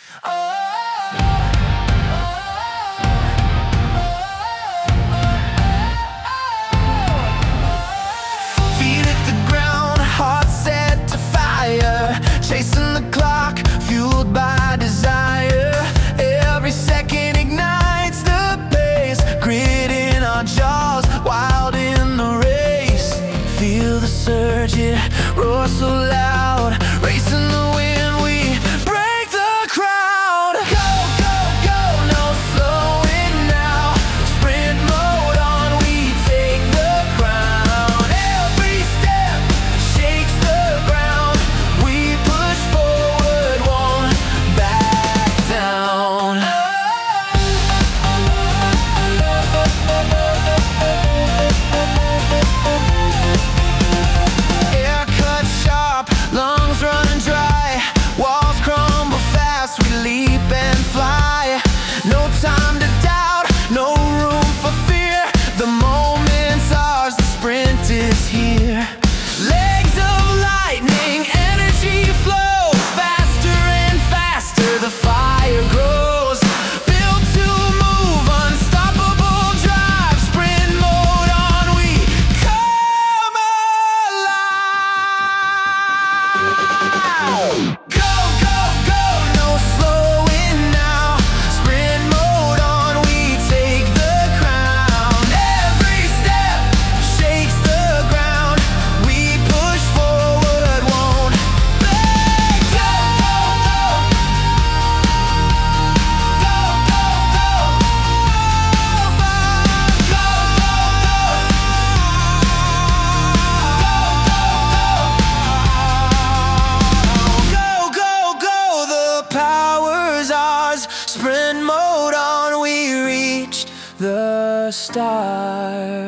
Feet at the ground, heart set to fire, chasing the clock, fueled by desire. Every second ignites the pace, grit in our jaws, wild in the race. Feel the surge, it roars so loud, racing the wind, we break the crowd. Go, go, go, no slowing now. Sprint mode on, we take the crown. Every step shakes the ground, we push forward, won't back down. Air cut sharp, lungs run dry, walls crumble fast, we leap and fly. No time to doubt, no room for fear. The moment's ours, the sprint is here. Legs of lightning, energy flows, faster and faster the fire grows. Built to move, unstoppable drive, sprint mode on, we come alive. Go, go, go, no slowing now. Sprint mode on, we take the crown. Every step shakes the ground, we push forward, won't back down. Go, go, go, go, go, go, the power's ours. Sprint mode on, we reached the stars.